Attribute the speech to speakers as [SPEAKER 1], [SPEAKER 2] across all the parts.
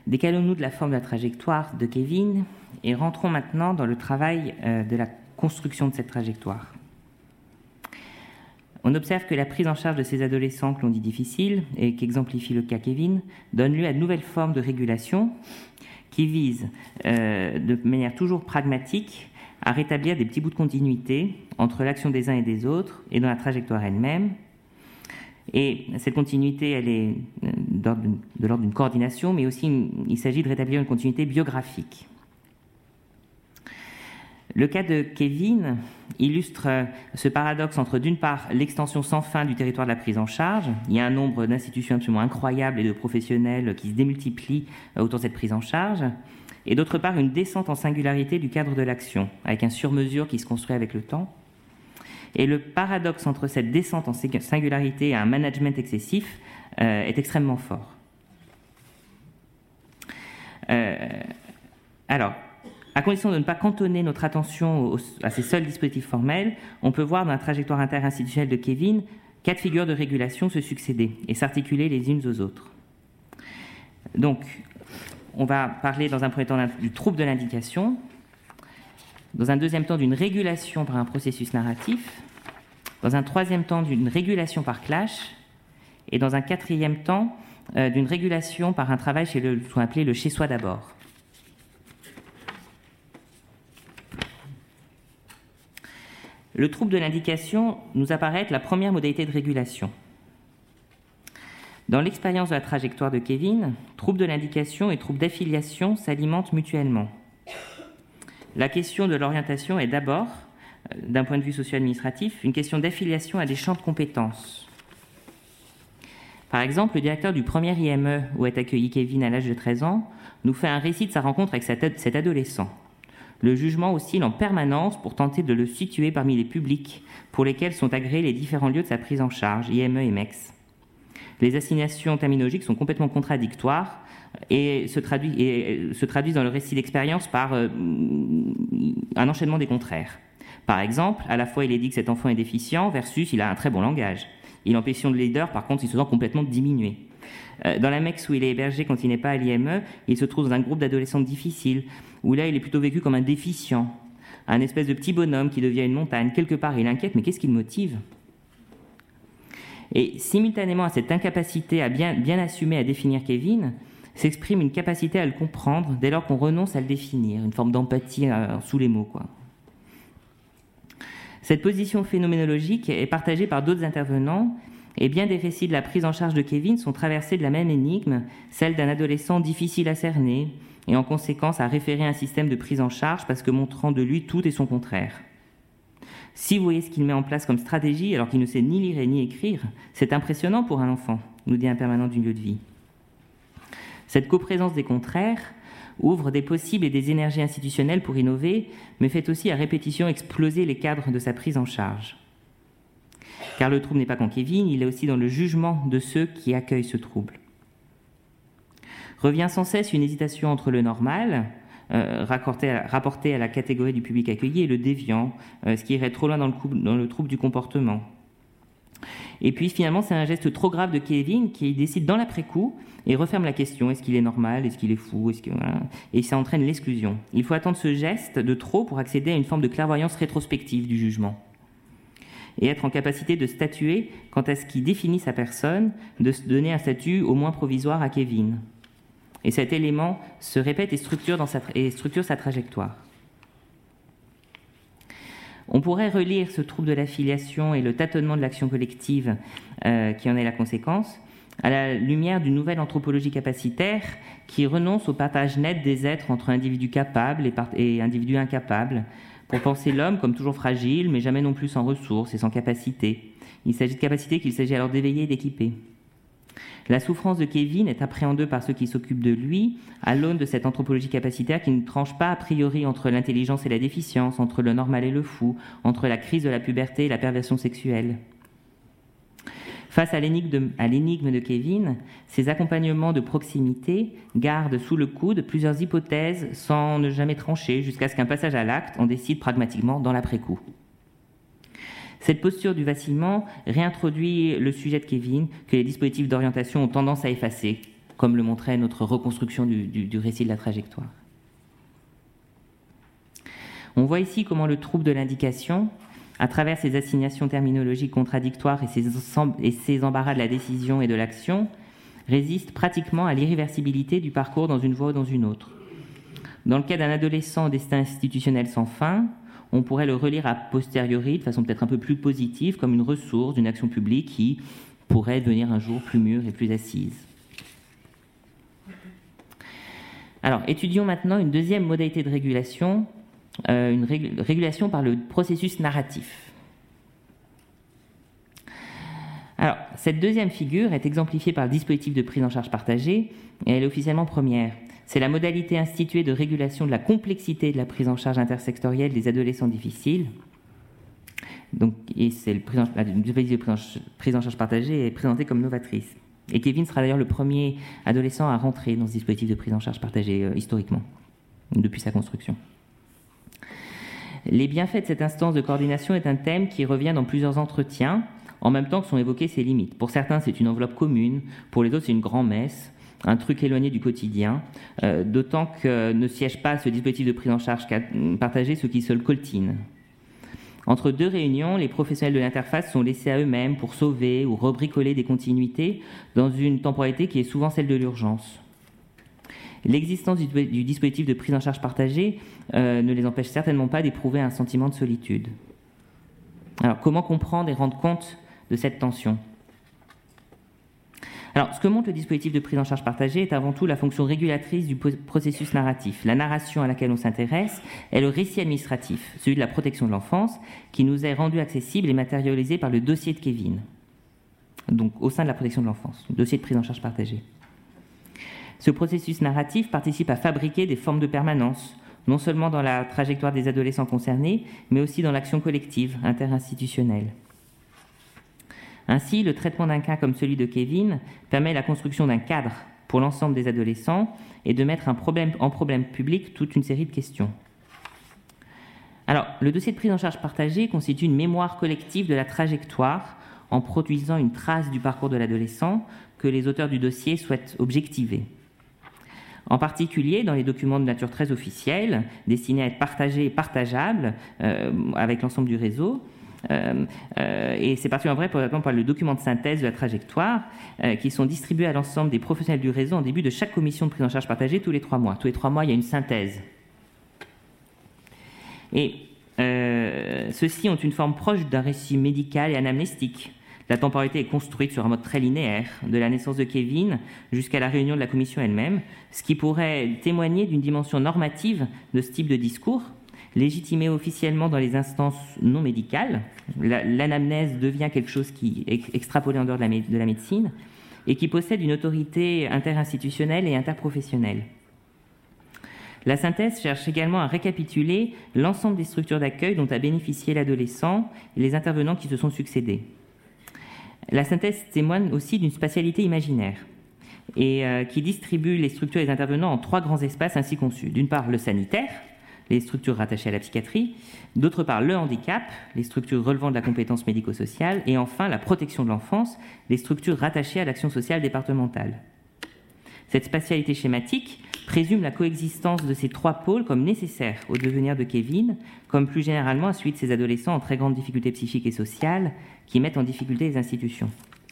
[SPEAKER 1] Décalons-nous de la forme de la trajectoire de Kevin et rentrons maintenant dans le travail de la construction de cette trajectoire. On observe que la prise en charge de ces adolescents que l'on dit difficiles, et qu'exemplifie le cas Kevin, donne lieu à de nouvelles formes de régulation qui visent de manière toujours pragmatique à rétablir des petits bouts de continuité entre l'action des uns et des autres et dans la trajectoire elle-même. Et cette continuité, elle est de l'ordre d'une coordination, mais aussi il s'agit de rétablir une continuité biographique. Le cas de Kevin illustre ce paradoxe entre, d'une part, l'extension sans fin du territoire de la prise en charge. Il y a un nombre d'institutions absolument incroyable et de professionnels qui se démultiplient autour de cette prise en charge. Et d'autre part, une descente en singularité du cadre de l'action, avec un sur-mesure qui se construit avec le temps. Et le paradoxe entre cette descente en singularité et un management excessif est extrêmement fort. Alors, à condition de ne pas cantonner notre attention à ces seuls dispositifs formels, on peut voir dans la trajectoire interinstitutionnelle de Kevin 4 figures de régulation se succéder et s'articuler les unes aux autres. Donc, on va parler dans un premier temps du trouble de l'indication, dans un deuxième temps d'une régulation par un processus narratif, dans un troisième temps d'une régulation par clash, et dans un quatrième temps d'une régulation par un travail chez ce qu'on appelait le chez-soi d'abord. Le trouble de l'indication nous apparaît être la première modalité de régulation. Dans l'expérience de la trajectoire de Kevin, trouble de l'indication et trouble d'affiliation s'alimentent mutuellement. La question de l'orientation est d'abord, d'un point de vue socio-administratif, une question d'affiliation à des champs de compétences. Par exemple, le directeur du premier IME où est accueilli Kevin à l'âge de 13 ans nous fait un récit de sa rencontre avec cet adolescent. Le jugement oscille en permanence pour tenter de le situer parmi les publics pour lesquels sont agréés les différents lieux de sa prise en charge, IME et MEX. Les assignations terminologiques sont complètement contradictoires et se traduisent dans le récit d'expérience par un enchaînement des contraires. Par exemple, à la fois il est dit que cet enfant est déficient versus il a un très bon langage. Il est en position de leader, par contre il se sent complètement diminué. Dans la MEX où il est hébergé quand il n'est pas à l'IME, il se trouve dans un groupe d'adolescents difficiles, où là il est plutôt vécu comme un déficient, un espèce de petit bonhomme qui devient une montagne. Quelque part il inquiète, mais qu'est-ce qui le motive ? Et simultanément à cette incapacité à bien assumer, à définir Kevin, s'exprime une capacité à le comprendre dès lors qu'on renonce à le définir, une forme d'empathie sous les mots, quoi. Cette position phénoménologique est partagée par d'autres intervenants, et bien des récits de la prise en charge de Kevin sont traversés de la même énigme, celle d'un adolescent difficile à cerner, et en conséquence à référer un système de prise en charge parce que montrant de lui tout et son contraire. Si vous voyez ce qu'il met en place comme stratégie alors qu'il ne sait ni lire et ni écrire, c'est impressionnant pour un enfant, nous dit un permanent du lieu de vie. Cette coprésence des contraires ouvre des possibles et des énergies institutionnelles pour innover, mais fait aussi à répétition exploser les cadres de sa prise en charge. Car le trouble n'est pas qu'en Kevin, il est aussi dans le jugement de ceux qui accueillent ce trouble. Revient sans cesse une hésitation entre le normal, rapporté à la catégorie du public accueilli, et le déviant, ce qui irait trop loin dans le trouble du comportement. Et puis finalement, c'est un geste trop grave de Kevin qui décide dans l'après-coup et referme la question, est-ce qu'il est normal, est-ce qu'il est fou, voilà. Et ça entraîne l'exclusion. Il faut attendre ce geste de trop pour accéder à une forme de clairvoyance rétrospective du jugement et être en capacité de statuer quant à ce qui définit sa personne, de se donner un statut au moins provisoire à Kevin. Et cet élément se répète et structure sa trajectoire. On pourrait relire ce trouble de l'affiliation et le tâtonnement de l'action collective qui en est la conséquence à la lumière d'une nouvelle anthropologie capacitaire qui renonce au partage net des êtres entre individus capables et individus incapables pour penser l'homme comme toujours fragile, mais jamais non plus sans ressources et sans capacité. Il s'agit de capacités qu'il s'agit alors d'éveiller et d'équiper. La souffrance de Kevin est appréhendée par ceux qui s'occupent de lui à l'aune de cette anthropologie capacitaire qui ne tranche pas a priori entre l'intelligence et la déficience, entre le normal et le fou, entre la crise de la puberté et la perversion sexuelle. Face à l'énigme de Kevin, ces accompagnements de proximité gardent sous le coude plusieurs hypothèses sans ne jamais trancher jusqu'à ce qu'un passage à l'acte en décide pragmatiquement dans l'après-coup. Cette posture du vacillement réintroduit le sujet de Kevin que les dispositifs d'orientation ont tendance à effacer, comme le montrait notre reconstruction du récit de la trajectoire. On voit ici comment le trouble de l'indication, à travers ses assignations terminologiques contradictoires et ses embarras de la décision et de l'action, résiste pratiquement à l'irréversibilité du parcours dans une voie ou dans une autre. Dans le cas d'un adolescent au destin institutionnel sans fin, on pourrait le relire a posteriori, de façon peut-être un peu plus positive, comme une ressource d'une action publique qui pourrait devenir un jour plus mûre et plus assise. Alors, étudions maintenant une deuxième modalité de régulation, une régulation par le processus narratif. Alors, cette deuxième figure est exemplifiée par le dispositif de prise en charge partagée, et elle est officiellement première. C'est la modalité instituée de régulation de la complexité de la prise en charge intersectorielle des adolescents difficiles. Donc, et c'est le dispositif de prise en charge partagée est présenté comme novatrice. Et Kevin sera d'ailleurs le premier adolescent à rentrer dans ce dispositif de prise en charge partagée historiquement, depuis sa construction. Les bienfaits de cette instance de coordination est un thème qui revient dans plusieurs entretiens, en même temps que sont évoquées ses limites. Pour certains, c'est une enveloppe commune, pour les autres, c'est une grand-messe, un truc éloigné du quotidien, d'autant que ne siège pas ce dispositif de prise en charge partagée ceux qui se le coltinent. Entre deux réunions, les professionnels de l'interface sont laissés à eux-mêmes pour sauver ou rebricoler des continuités dans une temporalité qui est souvent celle de l'urgence. L'existence du dispositif de prise en charge partagée ne les empêche certainement pas d'éprouver un sentiment de solitude. Alors, comment comprendre et rendre compte de cette tension ? Alors, ce que montre le dispositif de prise en charge partagée est avant tout la fonction régulatrice du processus narratif. La narration à laquelle on s'intéresse est le récit administratif, celui de la protection de l'enfance, qui nous est rendu accessible et matérialisé par le dossier de Kevin, donc au sein de la protection de l'enfance, dossier de prise en charge partagée. Ce processus narratif participe à fabriquer des formes de permanence, non seulement dans la trajectoire des adolescents concernés, mais aussi dans l'action collective, interinstitutionnelle. Ainsi, le traitement d'un cas comme celui de Kevin permet la construction d'un cadre pour l'ensemble des adolescents et de mettre en problème public toute une série de questions. Alors, le dossier de prise en charge partagée constitue une mémoire collective de la trajectoire en produisant une trace du parcours de l'adolescent que les auteurs du dossier souhaitent objectiver. En particulier dans les documents de nature très officielle, destinés à être partagés et partageables avec l'ensemble du réseau. Et c'est particulièrement vrai, par exemple, pour le document de synthèse de la trajectoire, qui sont distribués à l'ensemble des professionnels du réseau en début de chaque commission de prise en charge partagée tous les 3 mois. Tous les 3 mois, il y a une synthèse. Et ceux-ci ont une forme proche d'un récit médical et anamnestique. La temporalité est construite sur un mode très linéaire, de la naissance de Kevin jusqu'à la réunion de la commission elle-même, ce qui pourrait témoigner d'une dimension normative de ce type de discours, légitimé officiellement dans les instances non médicales. L'anamnèse devient quelque chose qui est extrapolé en dehors de la médecine et qui possède une autorité interinstitutionnelle et interprofessionnelle. La synthèse cherche également à récapituler l'ensemble des structures d'accueil dont a bénéficié l'adolescent et les intervenants qui se sont succédés. La synthèse témoigne aussi d'une spatialité imaginaire et qui distribue les structures et les intervenants en 3 grands espaces ainsi conçus. D'une part, le sanitaire, les structures rattachées à la psychiatrie, d'autre part, le handicap, les structures relevant de la compétence médico-sociale, et enfin, la protection de l'enfance, les structures rattachées à l'action sociale départementale. Cette spatialité schématique présume la coexistence de ces 3 pôles comme nécessaires au devenir de Kevin, comme plus généralement à celui de ces adolescents en très grande difficulté psychique et sociale qui mettent en difficulté les institutions.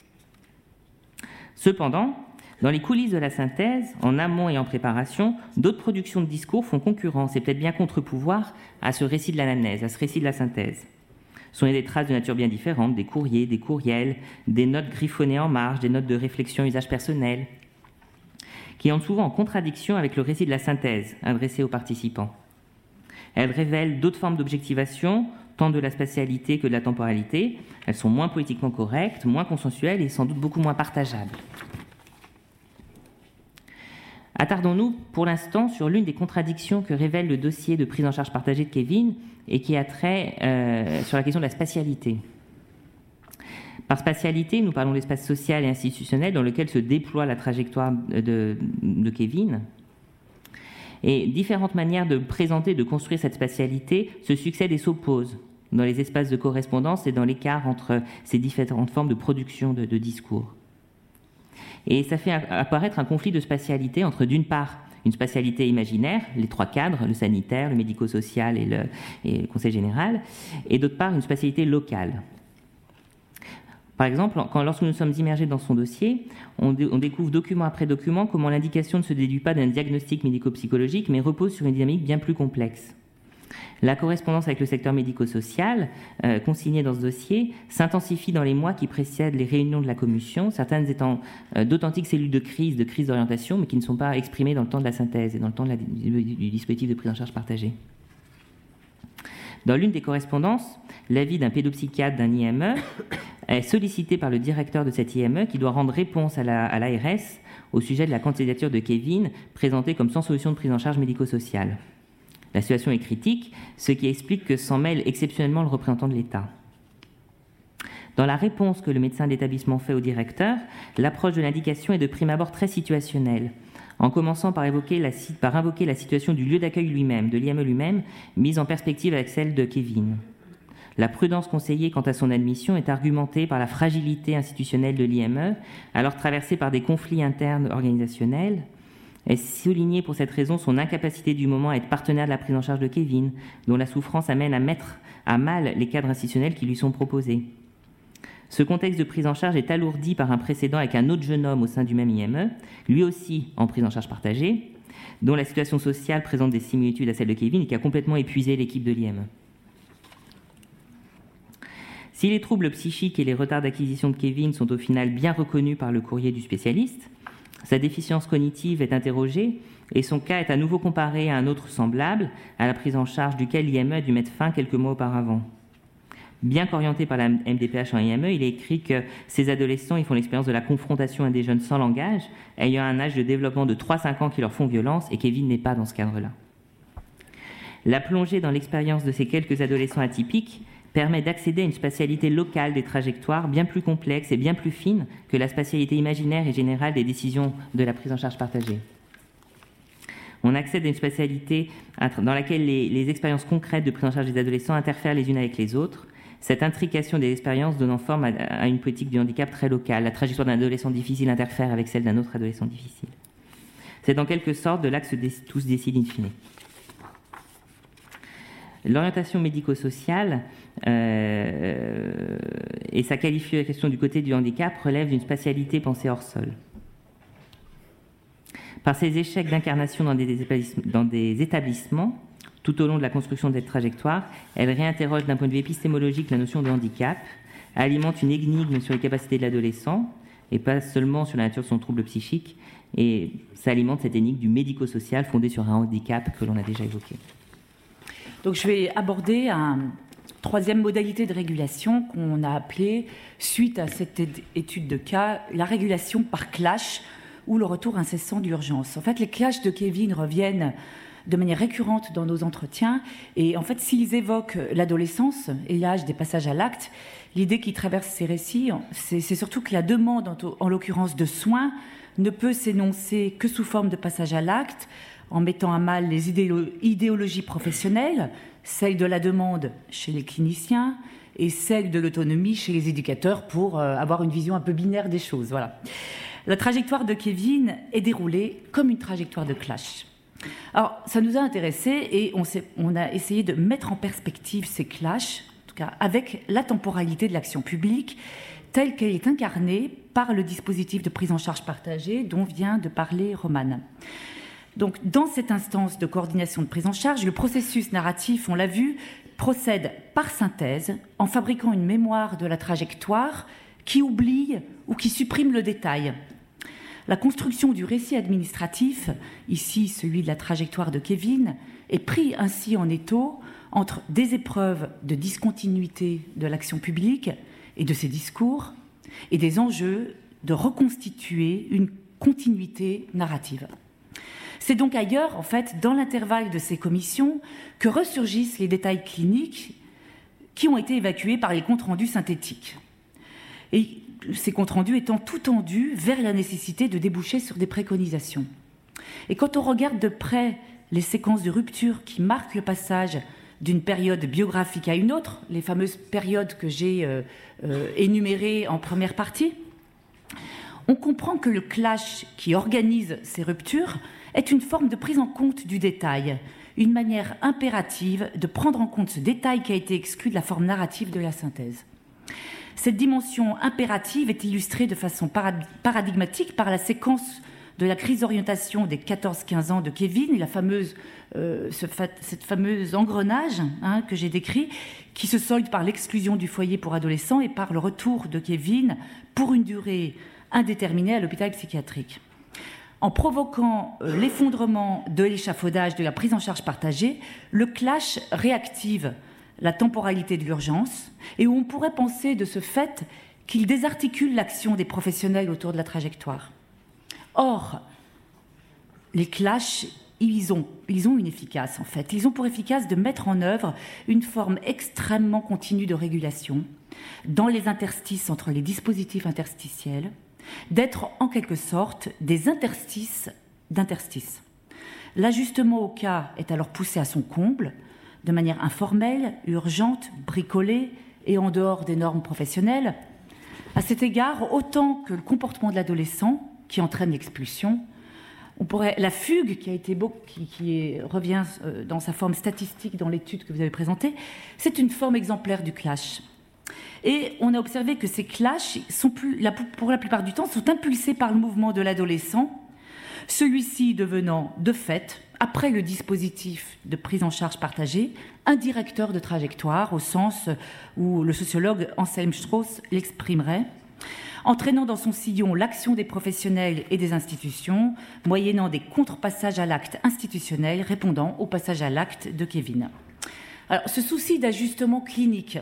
[SPEAKER 1] Cependant, dans les coulisses de la synthèse, en amont et en préparation, d'autres productions de discours font concurrence et peut-être bien contre-pouvoir à ce récit de l'anamnèse, à ce récit de la synthèse. Ce sont des traces de nature bien différente, des courriers, des courriels, des notes griffonnées en marge, des notes de réflexion usage personnel, qui entrent souvent en contradiction avec le récit de la synthèse adressé aux participants. Elles révèlent d'autres formes d'objectivation, tant de la spatialité que de la temporalité. Elles sont moins politiquement correctes, moins consensuelles et sans doute beaucoup moins partageables. Attardons-nous pour l'instant sur l'une des contradictions que révèle le dossier de prise en charge partagée de Kevin et qui a trait sur la question de la spatialité. Par spatialité, nous parlons de l'espace social et institutionnel dans lequel se déploie la trajectoire de Kevin. Et différentes manières de présenter, de construire cette spatialité se succèdent et s'opposent dans les espaces de correspondance et dans l'écart entre ces différentes formes de production de discours. Et ça fait apparaître un conflit de spatialité entre, d'une part, une spatialité imaginaire, les trois cadres, le sanitaire, le médico-social et le conseil général, et d'autre part, une spatialité locale. Par exemple, lorsque nous sommes immergés dans son dossier, on découvre document après document comment l'indication ne se déduit pas d'un diagnostic médico-psychologique, mais repose sur une dynamique bien plus complexe. La correspondance avec le secteur médico-social, consignée dans ce dossier, s'intensifie dans les mois qui précèdent les réunions de la commission, certaines étant d'authentiques cellules de crise d'orientation, mais qui ne sont pas exprimées dans le temps de la synthèse et dans le temps du dispositif de prise en charge partagée. Dans l'une des correspondances, l'avis d'un pédopsychiatre d'un IME est sollicité par le directeur de cet IME qui doit rendre réponse à l'ARS au sujet de la candidature de Kevin, présentée comme sans solution de prise en charge médico-sociale. La situation est critique, ce qui explique que s'en mêle exceptionnellement le représentant de l'État. Dans la réponse que le médecin de l'établissement fait au directeur, l'approche de l'indication est de prime abord très situationnelle, en commençant par invoquer la situation du lieu d'accueil lui-même, de l'IME lui-même, mise en perspective avec celle de Kevin. La prudence conseillée quant à son admission est argumentée par la fragilité institutionnelle de l'IME, alors traversée par des conflits internes organisationnels, est soulignée pour cette raison son incapacité du moment à être partenaire de la prise en charge de Kevin, dont la souffrance amène à mettre à mal les cadres institutionnels qui lui sont proposés. Ce contexte de prise en charge est alourdi par un précédent avec un autre jeune homme au sein du même IME, lui aussi en prise en charge partagée, dont la situation sociale présente des similitudes à celle de Kevin et qui a complètement épuisé l'équipe de l'IME. Si les troubles psychiques et les retards d'acquisition de Kevin sont au final bien reconnus par le courrier du spécialiste, sa déficience cognitive est interrogée et son cas est à nouveau comparé à un autre semblable, à la prise en charge duquel l'IME a dû mettre fin quelques mois auparavant. Bien qu'orienté par la MDPH en IME, il est écrit que ces adolescents ils font l'expérience de la confrontation à des jeunes sans langage, ayant un âge de développement de 3-5 ans qui leur font violence, et Kevin n'est pas dans ce cadre-là. La plongée dans l'expérience de ces quelques adolescents atypiques permet d'accéder à une spatialité locale des trajectoires bien plus complexe et bien plus fine que la spatialité imaginaire et générale des décisions de la prise en charge partagée. On accède à une spatialité dans laquelle les expériences concrètes de prise en charge des adolescents interfèrent les unes avec les autres, cette intrication des expériences donnant forme à une politique du handicap très locale. La trajectoire d'un adolescent difficile interfère avec celle d'un autre adolescent difficile. C'est en quelque sorte de là que tous décident in fine. L'orientation médico-sociale et sa qualification du côté du handicap relèvent d'une spatialité pensée hors sol. Par ses échecs d'incarnation dans des établissements, tout au long de la construction de cette trajectoire, elle réinterroge d'un point de vue épistémologique la notion de handicap, alimente une énigme sur les capacités de l'adolescent, et pas seulement sur la nature de son trouble psychique, et ça alimente cette énigme du médico-social fondé sur un handicap que l'on a déjà évoqué.
[SPEAKER 2] Donc je vais aborder une troisième modalité de régulation qu'on a appelée, suite à cette étude de cas, la régulation par clash ou le retour incessant d'urgence. En fait, les clashs de Kevin reviennent de manière récurrente dans nos entretiens et en fait, s'ils évoquent l'adolescence et l'âge des passages à l'acte, l'idée qui traverse ces récits, c'est surtout que la demande, en l'occurrence de soins, ne peut s'énoncer que sous forme de passage à l'acte, en mettant à mal les idéologies professionnelles, celle de la demande chez les cliniciens et celle de l'autonomie chez les éducateurs pour avoir une vision un peu binaire des choses. Voilà. La trajectoire de Kevin est déroulée comme une trajectoire de clash. Alors, ça nous a intéressés et on a essayé de mettre en perspective ces clashs, en tout cas avec la temporalité de l'action publique, telle qu'elle est incarnée par le dispositif de prise en charge partagée dont vient de parler Romane. Donc, dans cette instance de coordination de prise en charge, le processus narratif, on l'a vu, procède par synthèse en fabriquant une mémoire de la trajectoire qui oublie ou qui supprime le détail. La construction du récit administratif, ici celui de la trajectoire de Kevin, est pris ainsi en étau entre des épreuves de discontinuité de l'action publique et de ses discours et des enjeux de reconstituer une continuité narrative. C'est donc ailleurs, en fait, dans l'intervalle de ces commissions, que ressurgissent les détails cliniques qui ont été évacués par les comptes rendus synthétiques. Et ces comptes rendus étant tout tendus vers la nécessité de déboucher sur des préconisations. Et quand on regarde de près les séquences de rupture qui marquent le passage d'une période biographique à une autre, les fameuses périodes que j'ai énumérées en première partie, on comprend que le clash qui organise ces ruptures est une forme de prise en compte du détail, une manière impérative de prendre en compte ce détail qui a été exclu de la forme narrative de la synthèse. Cette dimension impérative est illustrée de façon paradigmatique par la séquence de la crise d'orientation des 14-15 ans de Kevin, et cette fameuse engrenage que j'ai décrit, qui se solde par l'exclusion du foyer pour adolescents et par le retour de Kevin pour une durée indéterminée à l'hôpital psychiatrique. En provoquant l'effondrement de l'échafaudage de la prise en charge partagée, le clash réactive la temporalité de l'urgence et où on pourrait penser de ce fait qu'il désarticule l'action des professionnels autour de la trajectoire. Or, les clashs, ils ont une efficace en fait. Ils ont pour efficace de mettre en œuvre une forme extrêmement continue de régulation dans les interstices entre les dispositifs interstitiels, d'être en quelque sorte des interstices d'interstices. L'ajustement au cas est alors poussé à son comble, de manière informelle, urgente, bricolée et en dehors des normes professionnelles. À cet égard, autant que le comportement de l'adolescent qui entraîne l'expulsion, la fugue qui revient dans sa forme statistique dans l'étude que vous avez présentée, c'est une forme exemplaire du clash. Et on a observé que ces clashs, pour la plupart du temps, sont impulsés par le mouvement de l'adolescent, celui-ci devenant, de fait, après le dispositif de prise en charge partagée, un directeur de trajectoire, au sens où le sociologue Anselm Strauss l'exprimerait, entraînant dans son sillon l'action des professionnels et des institutions, moyennant des contrepassages à l'acte institutionnel répondant au passage à l'acte de Kevin. Alors, ce souci d'ajustement clinique,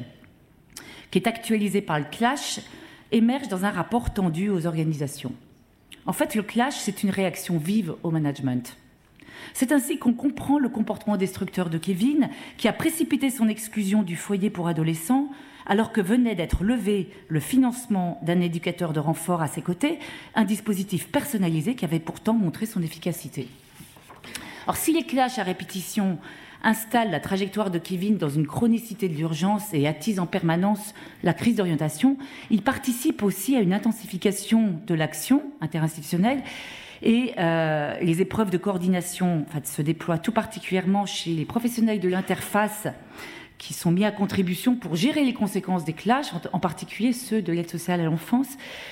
[SPEAKER 2] qui est actualisé par le clash, émerge dans un rapport tendu aux organisations. En fait, le clash, c'est une réaction vive au management. C'est ainsi qu'on comprend le comportement destructeur de Kevin, qui a précipité son exclusion du foyer pour adolescents, alors que venait d'être levé le financement d'un éducateur de renfort à ses côtés, un dispositif personnalisé qui avait pourtant montré son efficacité. Alors, si les clashs à répétition installent la trajectoire de Kevin dans une chronicité de l'urgence et attisent en permanence la crise d'orientation, ils participent aussi à une intensification de l'action interinstitutionnelle et les épreuves de coordination se déploient tout particulièrement chez les professionnels de l'interface qui sont mis à contribution pour gérer les conséquences des clashs, en particulier ceux de l'aide sociale à l'enfance,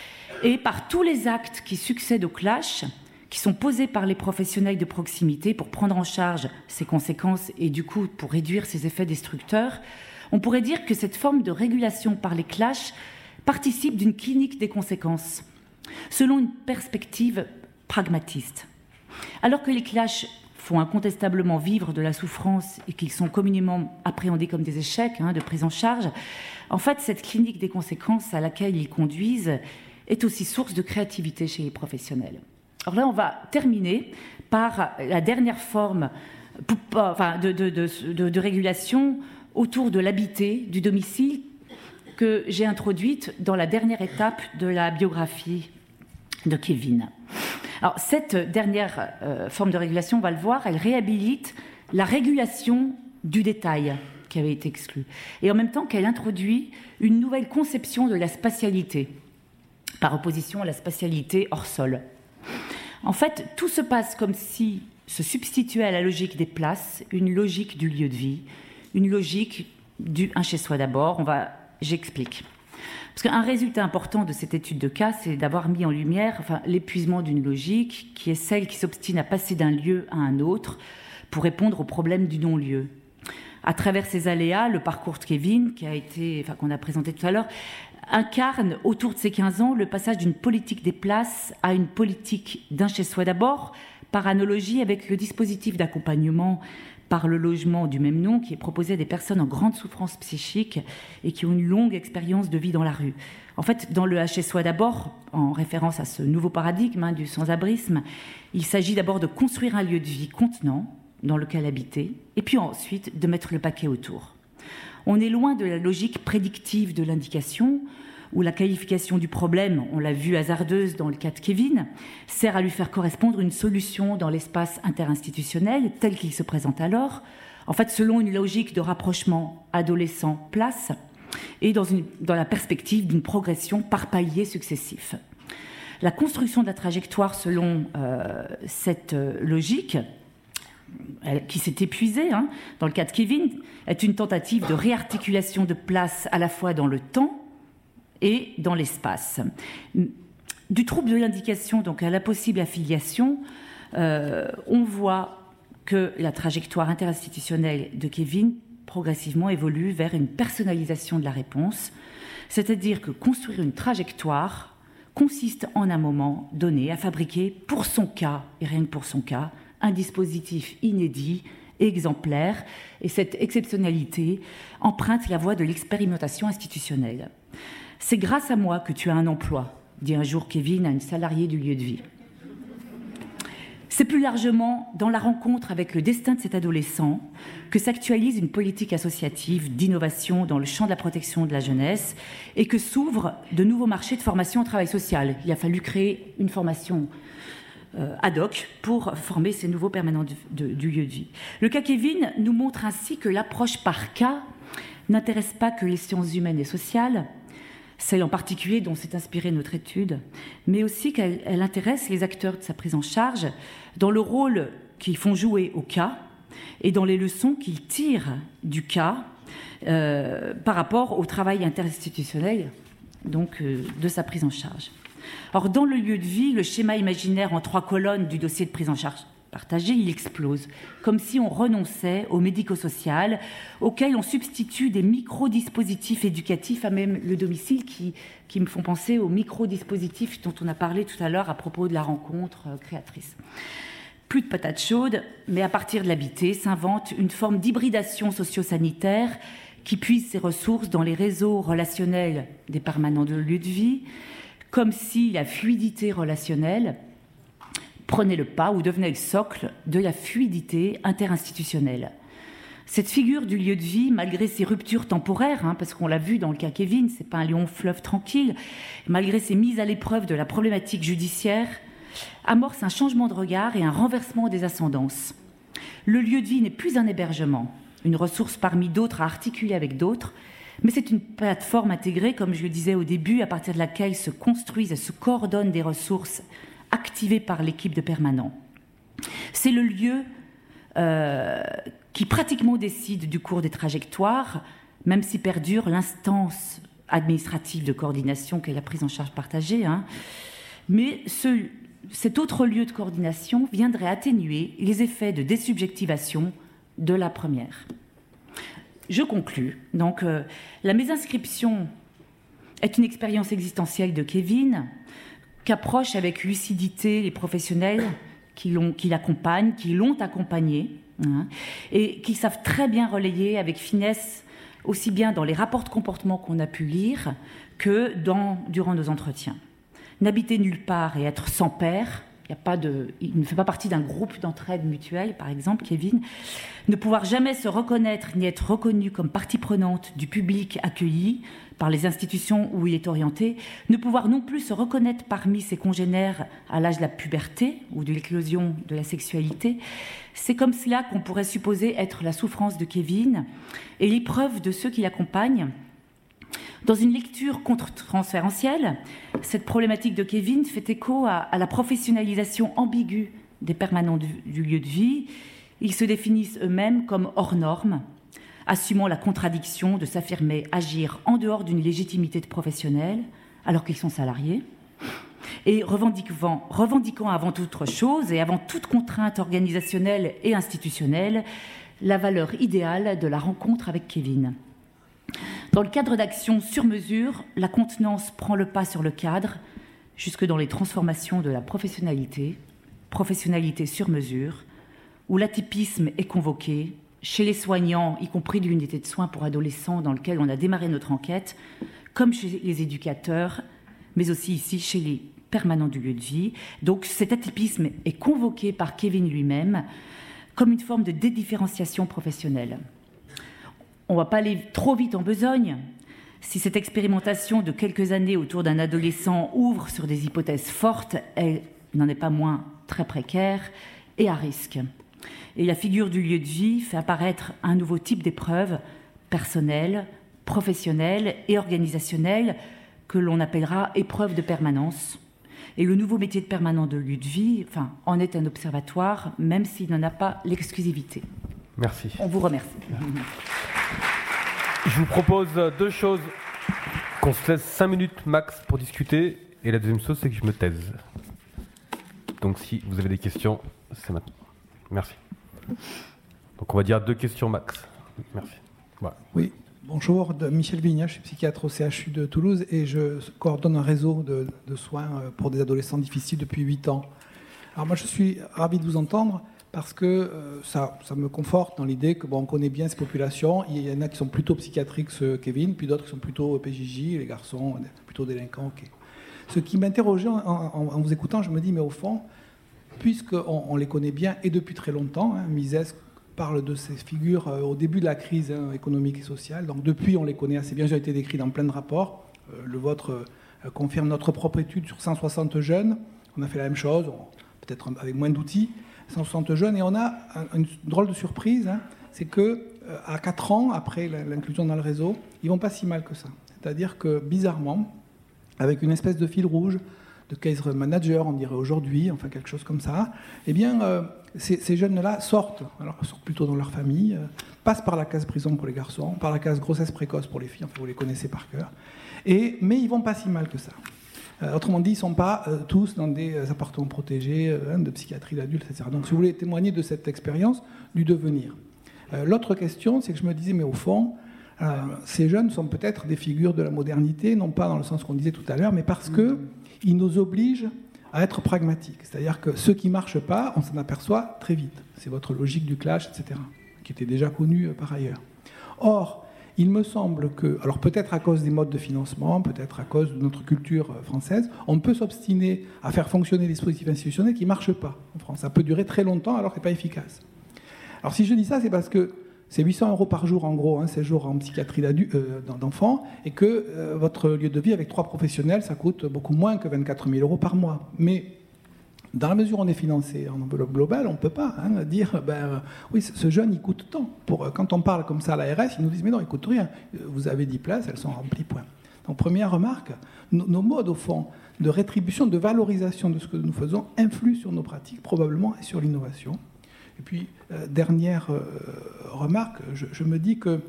[SPEAKER 2] et par tous les actes qui succèdent aux clashs, qui sont posés par les professionnels de proximité pour prendre en charge ces conséquences et du coup pour réduire ces effets destructeurs. On pourrait dire que cette forme de régulation par les clashs participe d'une clinique des conséquences, selon une perspective pragmatiste. Alors que les clashs font incontestablement vivre de la souffrance et qu'ils sont communément appréhendés comme des échecs de prise en charge, en fait, cette clinique des conséquences à laquelle ils conduisent est aussi source de créativité chez les professionnels. Alors là, on va terminer par la dernière forme de régulation autour de l'habité, du domicile, que j'ai introduite dans la dernière étape de la biographie de Kevin. Alors, cette dernière forme de régulation, on va le voir, elle réhabilite la régulation du détail qui avait été exclue. Et en même temps qu'elle introduit une nouvelle conception de la spatialité, par opposition à la spatialité hors sol. En fait, tout se passe comme si se substituait à la logique des places, une logique du lieu de vie, une logique du un chez-soi d'abord. J'explique. Parce qu'un résultat important de cette étude de cas, c'est d'avoir mis en lumière l'épuisement d'une logique qui est celle qui s'obstine à passer d'un lieu à un autre pour répondre au problème du non-lieu. À travers ces aléas, le parcours de Kevin, qu'on a présenté tout à l'heure, incarne autour de ses 15 ans le passage d'une politique des places à une politique d'un chez-soi d'abord, par analogie avec le dispositif d'accompagnement par le logement du même nom qui est proposé à des personnes en grande souffrance psychique et qui ont une longue expérience de vie dans la rue. En fait, dans le chez-soi d'abord, en référence à ce nouveau paradigme du sans-abrisme, il s'agit d'abord de construire un lieu de vie contenant dans lequel habiter et puis ensuite de mettre le paquet autour. On est loin de la logique prédictive de l'indication, où la qualification du problème, on l'a vu hasardeuse dans le cas de Kevin, sert à lui faire correspondre une solution dans l'espace interinstitutionnel tel qu'il se présente alors, en fait selon une logique de rapprochement adolescent-place et dans la perspective d'une progression par paliers successifs. La construction de la trajectoire selon cette logique, qui s'est épuisée, dans le cas de Kevin, est une tentative de réarticulation de place à la fois dans le temps et dans l'espace. Du trouble de l'indication, donc à la possible affiliation, on voit que la trajectoire interinstitutionnelle de Kevin progressivement évolue vers une personnalisation de la réponse, c'est-à-dire que construire une trajectoire consiste en un moment donné à fabriquer pour son cas, et rien que pour son cas, un dispositif inédit, exemplaire, et cette exceptionnalité emprunte la voie de l'expérimentation institutionnelle. C'est grâce à moi que tu as un emploi, dit un jour Kevin à une salariée du lieu de vie. C'est plus largement dans la rencontre avec le destin de cet adolescent que s'actualise une politique associative d'innovation dans le champ de la protection de la jeunesse et que s'ouvrent de nouveaux marchés de formation au travail social. Il a fallu créer une formation ad hoc pour former ces nouveaux permanents du lieu de vie. Le cas Kevin nous montre ainsi que l'approche par cas n'intéresse pas que les sciences humaines et sociales, celle en particulier dont s'est inspirée notre étude, mais aussi qu'elle intéresse les acteurs de sa prise en charge dans le rôle qu'ils font jouer au cas et dans les leçons qu'ils tirent du cas par rapport au travail interinstitutionnel donc, de sa prise en charge. Or, dans le lieu de vie, le schéma imaginaire en 3 colonnes du dossier de prise en charge partagé, il explose, comme si on renonçait au médico-social, auquel on substitue des micro-dispositifs éducatifs à même le domicile qui me font penser aux micro-dispositifs dont on a parlé tout à l'heure à propos de la rencontre créatrice. Plus de patates chaudes, mais à partir de l'habité s'invente une forme d'hybridation socio-sanitaire qui puise ses ressources dans les réseaux relationnels des permanents de lieu de vie, comme si la fluidité relationnelle prenait le pas ou devenait le socle de la fluidité interinstitutionnelle. Cette figure du lieu de vie, malgré ses ruptures temporaires, parce qu'on l'a vu dans le cas Kevin, c'est pas un long fleuve tranquille, malgré ses mises à l'épreuve de la problématique judiciaire, amorce un changement de regard et un renversement des ascendances. Le lieu de vie n'est plus un hébergement, une ressource parmi d'autres à articuler avec d'autres, mais c'est une plateforme intégrée, comme je le disais au début, à partir de laquelle se construisent et se coordonnent des ressources activées par l'équipe de permanents. C'est le lieu qui pratiquement décide du cours des trajectoires, même si perdure l'instance administrative de coordination qu'est la prise en charge partagée. Mais cet autre lieu de coordination viendrait atténuer les effets de désubjectivation de la première. Je conclus. Donc, la mésinscription est une expérience existentielle de Kevin qu'approchent avec lucidité les professionnels qui l'accompagnent, qui l'ont accompagné, et qui savent très bien relayer avec finesse, aussi bien dans les rapports de comportement qu'on a pu lire que durant nos entretiens. N'habiter nulle part et être sans pair, il ne fait pas partie d'un groupe d'entraide mutuelle, par exemple, Kevin. Ne pouvoir jamais se reconnaître ni être reconnu comme partie prenante du public accueilli par les institutions où il est orienté. Ne pouvoir non plus se reconnaître parmi ses congénères à l'âge de la puberté ou de l'éclosion de la sexualité. C'est comme cela qu'on pourrait supposer être la souffrance de Kevin et l'épreuve de ceux qui l'accompagnent. Dans une lecture contre-transférentielle, cette problématique de Kevin fait écho à la professionnalisation ambiguë des permanents du lieu de vie. Ils se définissent eux-mêmes comme hors normes, assumant la contradiction de s'affirmer agir en dehors d'une légitimité de professionnel, alors qu'ils sont salariés, et revendiquant avant toute autre chose et avant toute contrainte organisationnelle et institutionnelle, la valeur idéale de la rencontre avec Kevin. Dans le cadre d'actions sur mesure, la contenance prend le pas sur le cadre, jusque dans les transformations de la professionnalité sur mesure, où l'atypisme est convoqué, chez les soignants, y compris de l'unité de soins pour adolescents dans lequel on a démarré notre enquête, comme chez les éducateurs, mais aussi ici chez les permanents du lieu de vie. Donc cet atypisme est convoqué par Kevin lui-même comme une forme de dédifférenciation professionnelle. On ne va pas aller trop vite en besogne. Si cette expérimentation de quelques années autour d'un adolescent ouvre sur des hypothèses fortes, elle n'en est pas moins très précaire et à risque. Et la figure du lieu de vie fait apparaître un nouveau type d'épreuve personnelle, professionnelle et organisationnelle que l'on appellera épreuve de permanence, Et le nouveau métier de permanent de lieu de vie en est un observatoire, même s'il n'en a pas l'exclusivité.
[SPEAKER 3] Merci.
[SPEAKER 2] On vous remercie.
[SPEAKER 3] Je vous propose deux choses. Qu'on se laisse 5 minutes max pour discuter. Et la deuxième chose, c'est que je me taise. Donc si vous avez des questions, c'est maintenant. Merci. Donc on va dire 2 questions max. Merci. Voilà.
[SPEAKER 4] Oui, bonjour, Michel Vigna, je suis psychiatre au CHU de Toulouse et je coordonne un réseau de soins pour des adolescents difficiles depuis 8 ans. Alors moi je suis ravi de vous entendre parce que ça me conforte dans l'idée que on connaît bien ces populations. Il y en a qui sont plutôt psychiatriques, ce Kevin, puis d'autres qui sont plutôt PJJ, les garçons plutôt délinquants. Okay. Ce qui m'interrogeait en vous écoutant, je me dis mais au fond, puisqu'on les connaît bien et depuis très longtemps, Mises parle de ces figures au début de la crise économique et sociale. Donc depuis, on les connaît assez bien. J'ai été décrit dans plein de rapports. Le vôtre confirme notre propre étude sur 160 jeunes. On a fait la même chose, peut-être avec moins d'outils. 160 jeunes. Et on a une drôle de surprise, c'est qu'à 4 ans, après l'inclusion dans le réseau, ils ne vont pas si mal que ça. C'est-à-dire que, bizarrement, avec une espèce de fil rouge, de case manager, on dirait aujourd'hui, enfin quelque chose comme ça, eh bien, ces jeunes-là sortent plutôt dans leur famille, passent par la case prison pour les garçons, par la case grossesse précoce pour les filles, enfin vous les connaissez par cœur, mais ils vont pas si mal que ça. Autrement dit, ils ne sont pas tous dans des appartements protégés de psychiatrie d'adultes, etc. Donc si vous voulez témoigner de cette expérience, du devenir. L'autre question, c'est que je me disais, mais au fond, ces jeunes sont peut-être des figures de la modernité, non pas dans le sens qu'on disait tout à l'heure, mais parce qu'ils nous obligent à être pragmatiques. C'est-à-dire que ce qui ne marche pas, on s'en aperçoit très vite. C'est votre logique du clash, etc., qui était déjà connue par ailleurs. Or, il me semble que, alors peut-être à cause des modes de financement, peut-être à cause de notre culture française, on peut s'obstiner à faire fonctionner des dispositifs institutionnels qui ne marchent pas en France. Ça peut durer très longtemps alors que ce n'est pas efficace. Alors si je dis ça, c'est parce que c'est 800 € par jour en gros, séjour en psychiatrie d'enfants, et que votre lieu de vie avec 3 professionnels, ça coûte beaucoup moins que 24 000 € par mois. Mais dans la mesure où on est financé en enveloppe globale, on ne peut pas dire oui, ce jeune, il coûte tant. Quand on parle comme ça à l'ARS, ils nous disent mais non, il ne coûte rien. Vous avez 10 places, elles sont remplies, point. Donc première remarque, nos modes au fond de rétribution, de valorisation de ce que nous faisons influent sur nos pratiques probablement et sur l'innovation. Et puis, dernière remarque, je me dis que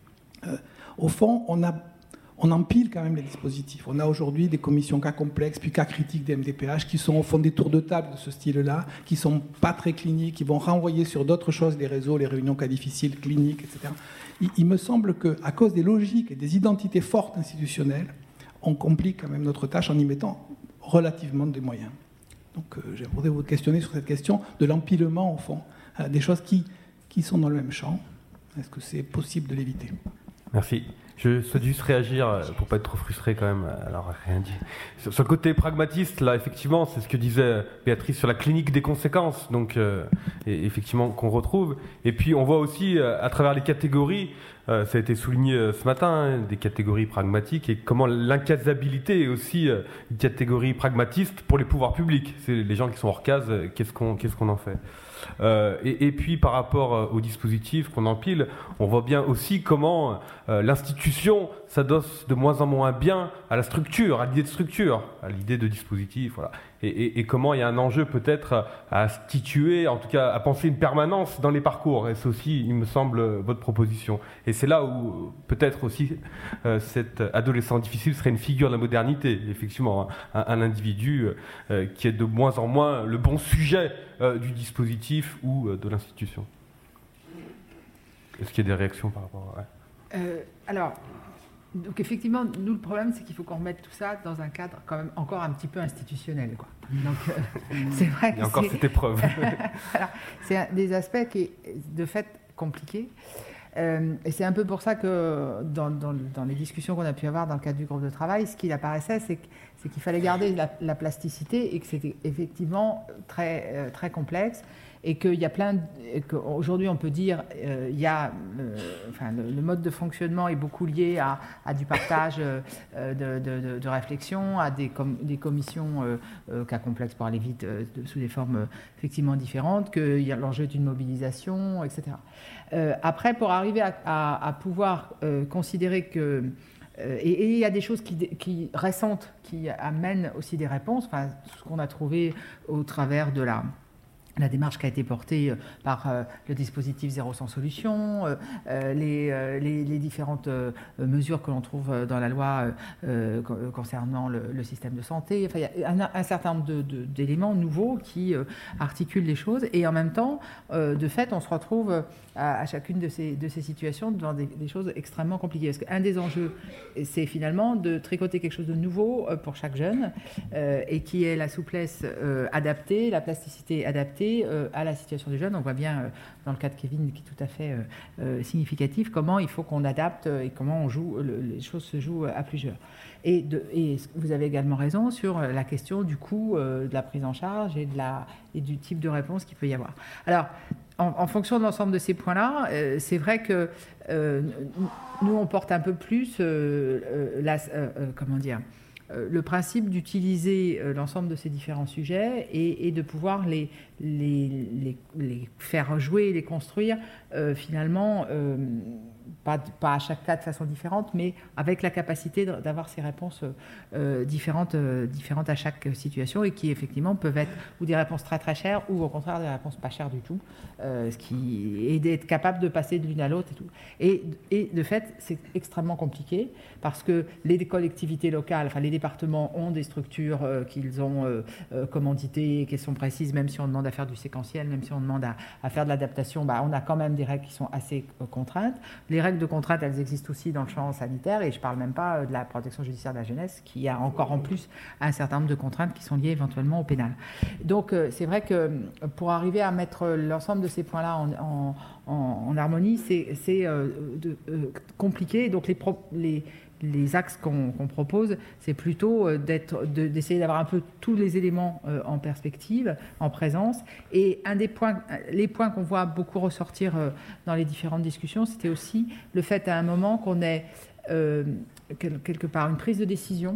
[SPEAKER 4] au fond, on empile quand même les dispositifs. On a aujourd'hui des commissions cas complexes, puis cas critiques des MDPH, qui sont au fond des tours de table de ce style-là, qui ne sont pas très cliniques, qui vont renvoyer sur d'autres choses, les réseaux, les réunions cas difficiles, cliniques, etc. Il me semble qu'à cause des logiques et des identités fortes institutionnelles, on complique quand même notre tâche en y mettant relativement des moyens. Donc j'aimerais vous questionner sur cette question de l'empilement, au fond, des choses qui sont dans le même champ. Est-ce que c'est possible de l'éviter ?
[SPEAKER 3] Merci. Je souhaite juste réagir pour ne pas être trop frustré quand même. Alors, rien dit. Sur le côté pragmatiste, là, effectivement, c'est ce que disait Béatrice sur la clinique des conséquences, donc et effectivement qu'on retrouve. Et puis, on voit aussi à travers les catégories, ça a été souligné ce matin, des catégories pragmatiques, et comment l'incasabilité est aussi une catégorie pragmatiste pour les pouvoirs publics. C'est les gens qui sont hors case, qu'est-ce qu'on en fait ? Et puis par rapport au dispositif qu'on empile, on voit bien aussi comment l'institution s'adosse de moins en moins bien à la structure, à l'idée de structure, à l'idée de dispositif, voilà. Et comment il y a un enjeu peut-être à instituer, en tout cas à penser une permanence dans les parcours. Et c'est aussi, il me semble, votre proposition. Et c'est là où peut-être aussi cet adolescent difficile serait une figure de la modernité, effectivement, un individu qui est de moins en moins le bon sujet du dispositif ou de l'institution. Est-ce qu'il y a des réactions par rapport à...
[SPEAKER 5] Alors, donc effectivement, nous, le problème, c'est qu'il faut qu'on remette tout ça dans un cadre quand même encore un petit peu institutionnel, quoi. Donc, c'est vrai que
[SPEAKER 3] il y a encore cette épreuve.
[SPEAKER 5] Alors, c'est un des aspects qui est de fait compliqué. Et c'est un peu pour ça que dans les discussions qu'on a pu avoir dans le cadre du groupe de travail, ce qu'il apparaissait, c'est qu'il fallait garder la plasticité et que c'était effectivement très, très complexe. Et qu'il y a qu'aujourd'hui on peut dire il y a le mode de fonctionnement est beaucoup lié à du partage de réflexion, à des commissions cas complexes pour aller vite sous des formes effectivement différentes, qu'il y a l'enjeu d'une mobilisation, etc. Après, pour arriver à pouvoir considérer que Et il y a des choses récentes qui amènent aussi des réponses. Enfin, ce qu'on a trouvé au travers de la démarche qui a été portée par le dispositif Zéro sans solution, les différentes mesures que l'on trouve dans la loi concernant le système de santé. Enfin, il y a un certain nombre d'éléments nouveaux qui articulent les choses. Et en même temps, de fait, on se retrouve à chacune de ces situations devant des choses extrêmement compliquées. Parce qu'un des enjeux, c'est finalement de tricoter quelque chose de nouveau pour chaque jeune et qui est la souplesse adaptée, la plasticité adaptée à la situation du jeune. On voit bien dans le cas de Kevin, qui est tout à fait significatif, comment il faut qu'on adapte et comment les choses se jouent à plusieurs. Et vous avez également raison sur la question du coût de la prise en charge et du type de réponse qu'il peut y avoir. Alors, en fonction de l'ensemble de ces points-là, c'est vrai que nous, on porte un peu plus le principe d'utiliser l'ensemble de ces différents sujets et de pouvoir les faire jouer, les construire finalement, pas à chaque cas de façon différente, mais avec la capacité d'avoir ces réponses différentes à chaque situation et qui effectivement peuvent être ou des réponses très très chères ou au contraire des réponses pas chères du tout, et d'être capable de passer de l'une à l'autre et tout. Et de fait, c'est extrêmement compliqué parce que les collectivités locales, enfin les départements ont des structures qu'ils ont commanditées, qui sont précises, même si on demande à faire du séquentiel, même si on demande à faire de l'adaptation, on a quand même des règles qui sont assez contraintes. Les règles de contrainte, elles existent aussi dans le champ sanitaire et je ne parle même pas de la protection judiciaire de la jeunesse qui a encore en plus un certain nombre de contraintes qui sont liées éventuellement au pénal. Donc c'est vrai que pour arriver à mettre l'ensemble de ces points-là en harmonie, c'est compliqué. Donc les axes qu'on propose, c'est plutôt d'essayer d'avoir un peu tous les éléments en perspective, en présence. Et les points qu'on voit beaucoup ressortir dans les différentes discussions, c'était aussi le fait à un moment qu'on ait quelque part une prise de décision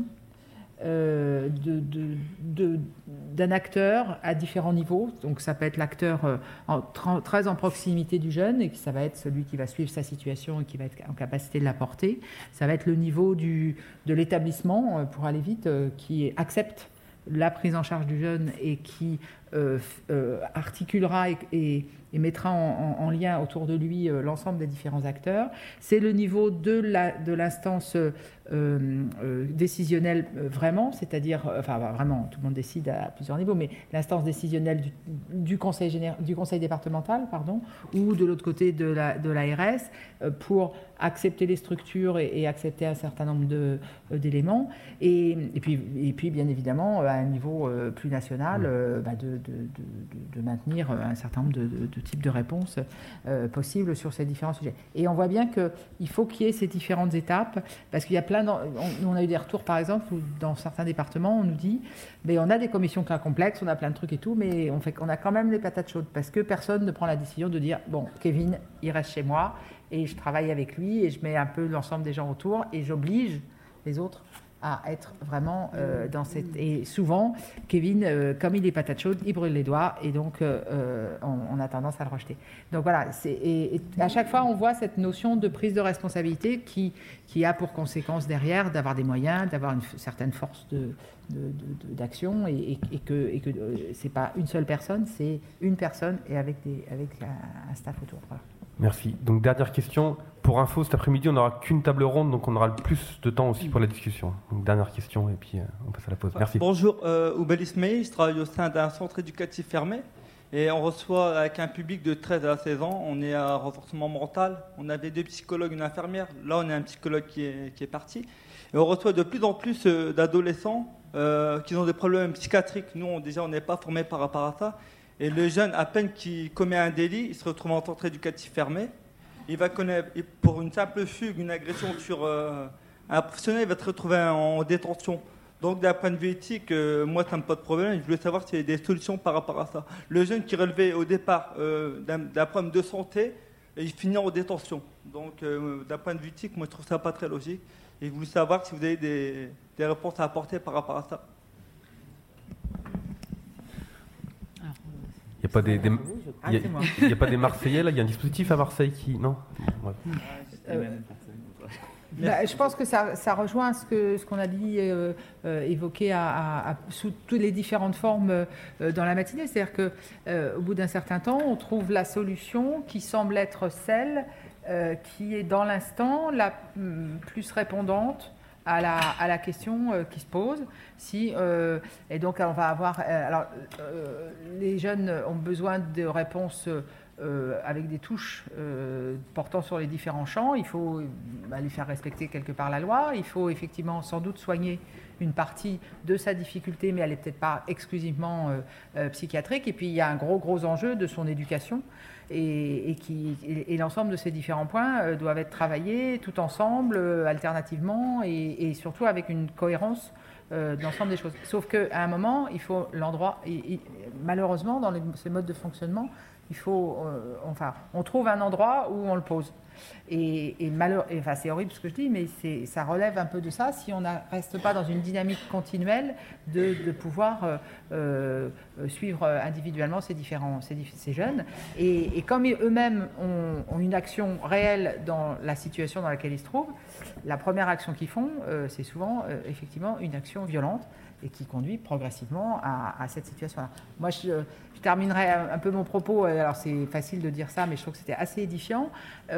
[SPEAKER 5] d'un acteur à différents niveaux. Donc ça peut être l'acteur très en proximité du jeune et ça va être celui qui va suivre sa situation et qui va être en capacité de la porter. Ça va être le niveau de l'établissement, pour aller vite, qui accepte la prise en charge du jeune et qui articulera et mettra en lien autour de lui l'ensemble des différents acteurs. C'est le niveau de l'instance décisionnelle vraiment, c'est-à-dire, vraiment, tout le monde décide à plusieurs niveaux, mais l'instance décisionnelle du conseil départemental, ou de l'autre côté de l'ARS, pour accepter les structures et accepter un certain nombre d'éléments. Et puis, bien évidemment, à un niveau plus national, de maintenir un certain nombre de types de réponses possibles sur ces différents sujets. Et on voit bien qu'il faut qu'il y ait ces différentes étapes, parce qu'il y a on a eu des retours, par exemple, où dans certains départements, on nous dit mais on a des commissions cas complexes, on a plein de trucs et tout, mais on a quand même les patates chaudes, parce que personne ne prend la décision de dire bon, Kevin, il reste chez moi, et je travaille avec lui, et je mets un peu l'ensemble des gens autour, et j'oblige les autres à être vraiment dans cette... Et souvent, Kevin, comme il est patate chaude, il brûle les doigts, et donc on a tendance à le rejeter. Donc voilà, et à chaque fois, on voit cette notion de prise de responsabilité qui a pour conséquence derrière d'avoir des moyens, d'avoir une certaine force d'action, et que c'est pas une seule personne, c'est une personne, et avec un staff autour. Voilà.
[SPEAKER 3] Merci. Donc, dernière question. Pour info, cet après-midi, on n'aura qu'une table ronde, donc on aura le plus de temps aussi pour la discussion. Donc, dernière question, et puis on passe à la pause. Merci.
[SPEAKER 6] Bonjour, Oubel Ismail, je travaille au sein d'un centre éducatif fermé, et on reçoit avec un public de 13 à 16 ans, on est à renforcement mental, on avait 2 psychologues, une infirmière, là on a un psychologue qui est parti, et on reçoit de plus en plus d'adolescents qui ont des problèmes psychiatriques. Nous, on n'est pas formés par rapport à ça. Et le jeune, à peine qu'il commet un délit, il se retrouve en centre éducatif fermé. Il va connaître, pour une simple fugue, une agression sur un professionnel, il va se retrouver en détention. Donc, d'un point de vue éthique, moi, ça ne me pose pas de problème. Je voulais savoir s'il y a des solutions par rapport à ça. Le jeune qui relevait au départ d'un problème de santé, il finit en détention. Donc, d'un point de vue éthique, moi, je trouve ça pas très logique. Et je voulais savoir si vous avez des réponses à apporter par rapport à ça.
[SPEAKER 3] Il n'y a pas des Marseillais, là? Il y a un dispositif à Marseille qui... Non ouais.
[SPEAKER 5] Je pense que ça rejoint ce qu'on a dit, évoqué sous toutes les différentes formes dans la matinée. C'est-à-dire qu'au bout d'un certain temps, on trouve la solution qui semble être celle qui est dans l'instant la plus répondante à la question qui se pose. Et donc, on va avoir... les jeunes ont besoin de réponses avec des touches portant sur les différents champs. Il faut les faire respecter quelque part la loi. Il faut effectivement sans doute soigner une partie de sa difficulté, mais elle n'est peut-être pas exclusivement psychiatrique. Et puis il y a un gros enjeu de son éducation et l'ensemble de ces différents points doivent être travaillés tout ensemble, alternativement et surtout avec une cohérence de l'ensemble des choses. Sauf qu'à un moment, il faut l'endroit. Malheureusement, dans ces modes de fonctionnement, on trouve un endroit où on le pose. C'est horrible ce que je dis, mais ça relève un peu de ça si on ne reste pas dans une dynamique continuelle de pouvoir suivre individuellement ces jeunes. Et comme eux-mêmes ont une action réelle dans la situation dans laquelle ils se trouvent, la première action qu'ils font, c'est souvent effectivement une action violente et qui conduit progressivement à cette situation-là. Moi, je terminerai un peu mon propos. Alors, c'est facile de dire ça, mais je trouve que c'était assez édifiant.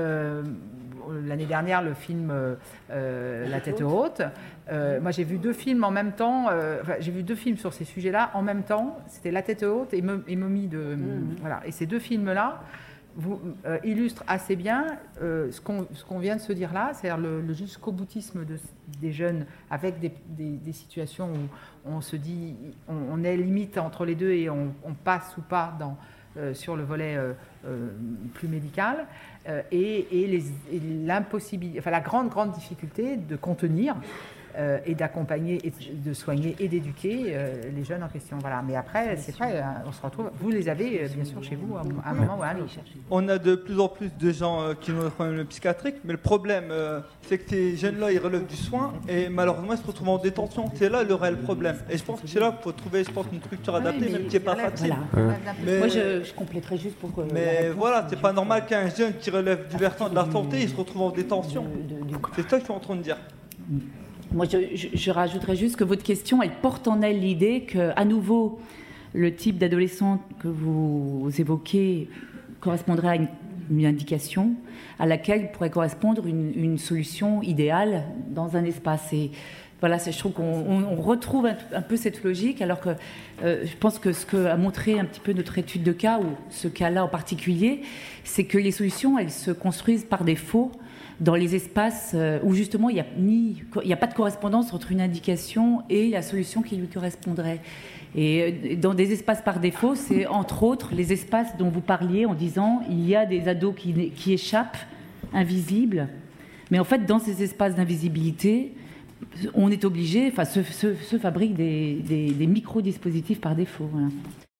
[SPEAKER 5] L'année dernière, le film La tête haute. Moi, j'ai vu 2 films en même temps. J'ai vu 2 films sur ces sujets-là en même temps. C'était La tête haute et Momie de... Voilà. Et ces 2 films-là illustre assez bien ce qu'on vient de se dire là, c'est-à-dire le jusqu'au boutisme des jeunes avec des situations où on se dit, on est limite entre les deux et on passe ou pas sur le volet plus médical et l'impossibilité, enfin la grande difficulté de contenir et d'accompagner, et de soigner et d'éduquer les jeunes en question. Voilà. Mais après, c'est vrai, on se retrouve. Vous les avez bien sûr chez vous à un moment ou à un autre.
[SPEAKER 6] On a de plus en plus de gens qui ont des problèmes psychiatriques, mais le problème, c'est que ces jeunes-là, ils relèvent du soin et malheureusement, ils se retrouvent en détention. C'est là le réel problème. Et je pense que c'est là qu'il faut trouver, une structure adaptée, même qui n'est pas facile.
[SPEAKER 2] Voilà.
[SPEAKER 6] Mais,
[SPEAKER 2] moi, je compléterai juste pour que.
[SPEAKER 6] Mais voilà, c'est pas normal qu'un jeune qui relève du versant de la santé, il se retrouve en détention. C'est ça que je suis en train de dire.
[SPEAKER 2] Moi, je rajouterais juste que votre question, elle porte en elle l'idée qu'à nouveau, le type d'adolescent que vous évoquez correspondrait à une indication à laquelle pourrait correspondre une solution idéale dans un espace. Et voilà, je trouve qu'on retrouve un peu cette logique, alors que je pense que ce qu'a montré un petit peu notre étude de cas, ou ce cas-là en particulier, c'est que les solutions, elles se construisent par défaut dans les espaces où justement il n'y a pas de correspondance entre une indication et la solution qui lui correspondrait. Et dans des espaces par défaut, c'est entre autres les espaces dont vous parliez en disant il y a des ados qui échappent, invisibles, mais en fait dans ces espaces d'invisibilité, on est obligé, se fabriquent des micro-dispositifs par défaut. Voilà.